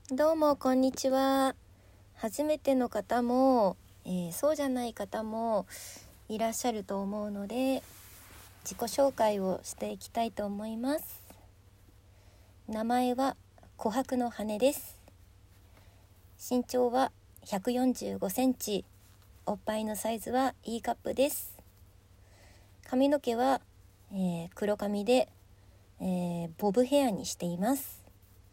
どうもこんにちは。初めての方も、そうじゃない方もいらっしゃると思うので、自己紹介をしていきたいと思います。名前は琥珀の羽です。身長は145センチ、おっぱいのサイズは E カップです。髪の毛は、黒髪で、ボブヘアにしています。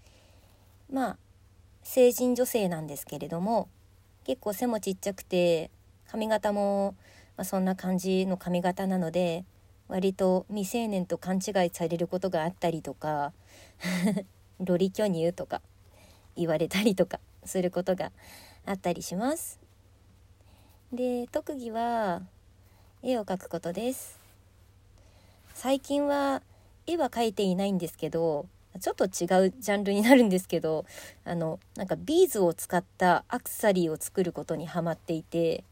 成人女性なんですけれども、結構背もちっちゃくて髪型も、そんな感じの髪型なので、割と未成年と勘違いされることがあったりとかロリ巨乳とか言われたりとかすることがあったりします。で、特技は絵を描くことです。最近は絵は描いていないんですけど、ちょっと違うジャンルになるんですけど、なんかビーズを使ったアクセサリーを作ることにハマっていて、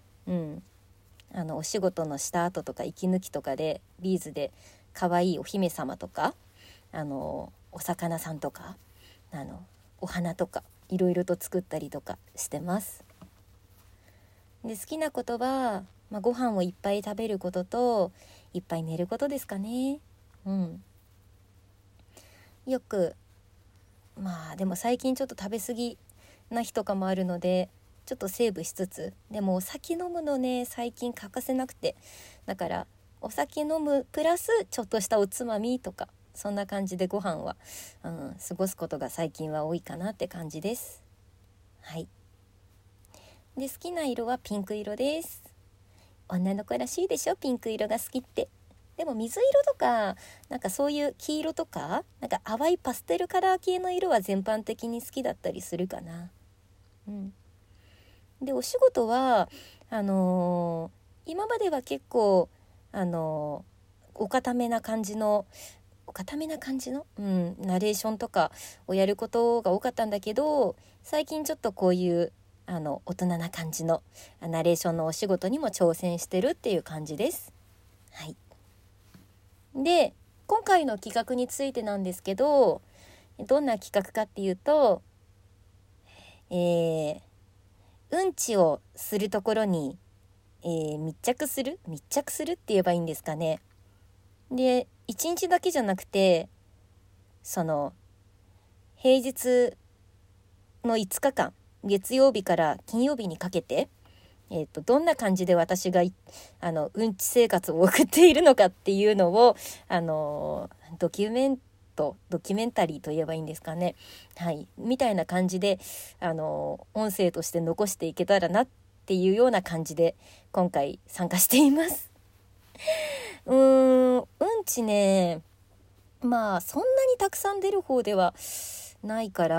お仕事のした後とか息抜きとかでビーズで可愛いお姫様とか、お魚さんとか、お花とかいろいろと作ったりとかしてます。で、好きなことは、ご飯をいっぱい食べることといっぱい寝ることですかね。よくでも最近ちょっと食べ過ぎな日とかもあるので、ちょっとセーブしつつ、でもお酒飲むのね、最近欠かせなくて、だからお酒飲むプラスちょっとしたおつまみとか、そんな感じでご飯は、過ごすことが最近は多いかなって感じです。はい。で、好きな色はピンク色です。女の子らしいでしょ、ピンク色が好きって。でも水色とか、なんかそういう黄色とか、なんか淡いパステルカラー系の色は全般的に好きだったりするかな。で、お仕事は今までは結構お堅めな感じのナレーションとかをやることが多かったんだけど、最近ちょっとこういう大人な感じのナレーションのお仕事にも挑戦してるっていう感じです。はい。で、今回の企画についてなんですけど、どんな企画かっていうと、うんちをするところに、密着するって言えばいいんですかね。で、1日だけじゃなくて、平日の5日間、月曜日から金曜日にかけて、どんな感じで私がうんち生活を送っているのかっていうのをドキュメンタリーと言えばいいんですかね、みたいな感じで音声として残していけたらなっていうような感じで今回参加しています。うんちね、そんなにたくさん出る方ではないから、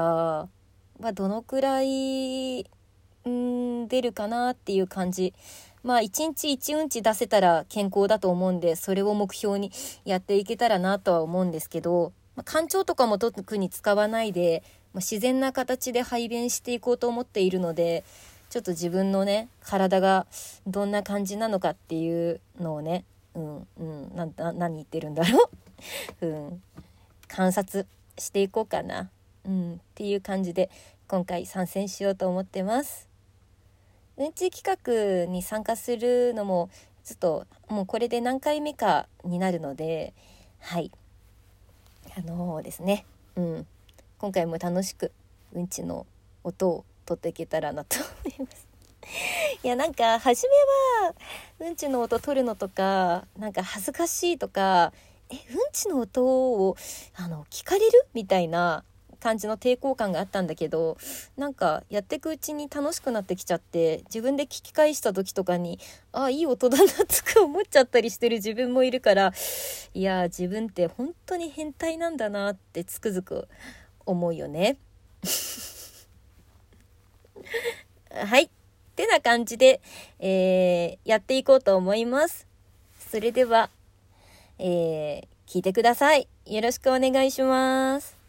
どのくらい出るかなっていう感じ。1日1うんち出せたら健康だと思うんで、それを目標にやっていけたらなとは思うんですけど、干潮とかも特に使わないで、自然な形で排便していこうと思っているので、ちょっと自分のね、体がどんな感じなのかっていうのをね、何言ってるんだろう観察していこうかな、っていう感じで今回参戦しようと思ってます。うんち企画に参加するのもちょっともうこれで何回目かになるので、ですね、今回も楽しくうんちの音を取っていけたらなと思いますいや、なんか初めはうんちの音取るのとかなんか恥ずかしいとか、うんちの音を聞かれるみたいな感じの抵抗感があったんだけど、なんかやっていくうちに楽しくなってきちゃって、自分で聞き返した時とかにいい音だなとか思っちゃったりしてる自分もいるから、いや自分って本当に変態なんだなってつくづく思うよねはいってな感じで、やっていこうと思います。それでは、聞いてください。よろしくお願いします。